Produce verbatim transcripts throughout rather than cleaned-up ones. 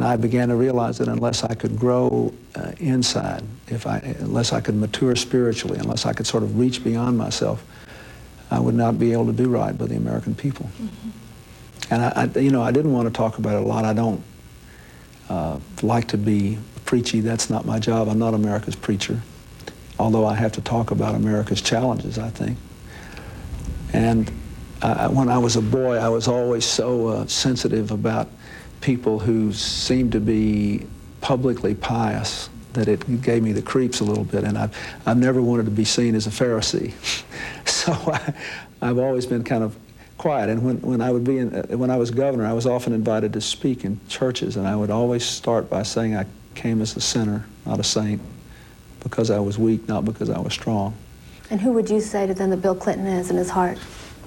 I began to realize that unless I could grow uh, inside, if I, unless I could mature spiritually, unless I could sort of reach beyond myself, I would not be able to do right by the American people. Mm-hmm. And I, I, you know, I didn't want to talk about it a lot. I don't uh, like to be preachy. That's not my job. I'm not America's preacher, although I have to talk about America's challenges, I think. And I, when I was a boy, I was always so uh, sensitive about people who seemed to be publicly pious that it gave me the creeps a little bit, and I've, I've never wanted to be seen as a Pharisee. So I, I've always been kind of quiet, and when, when I would be in, uh, when I was governor, I was often invited to speak in churches, and I would always start by saying I came as a sinner, not a saint, because I was weak, not because I was strong. And who would you say to them that Bill Clinton is in his heart?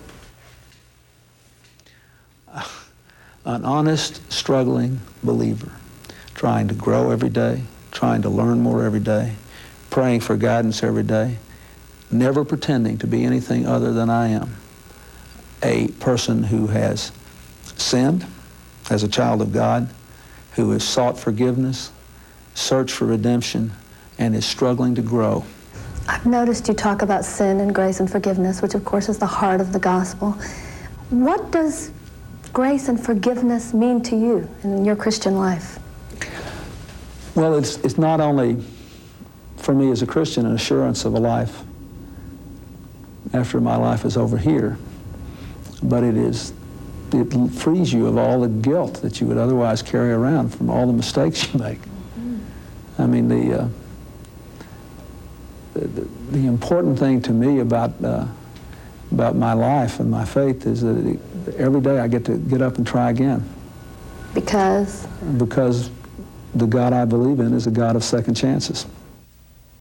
Uh, an honest, struggling believer, trying to grow every day, trying to learn more every day, praying for guidance every day, never pretending to be anything other than I am. A person who has sinned as a child of God, who has sought forgiveness, searched for redemption, and is struggling to grow. I've noticed you talk about sin and grace and forgiveness, which of course is the heart of the gospel. What does grace and forgiveness mean to you in your Christian life? Well, it's, it's not only, for me as a Christian, an assurance of a life after my life is over here, but it is, it frees you of all the guilt that you would otherwise carry around from all the mistakes you make. Mm-hmm. I mean, the, uh, the, the important thing to me about, uh, about my life and my faith is that it, every day I get to get up and try again. Because? Because the God I believe in is a God of second chances.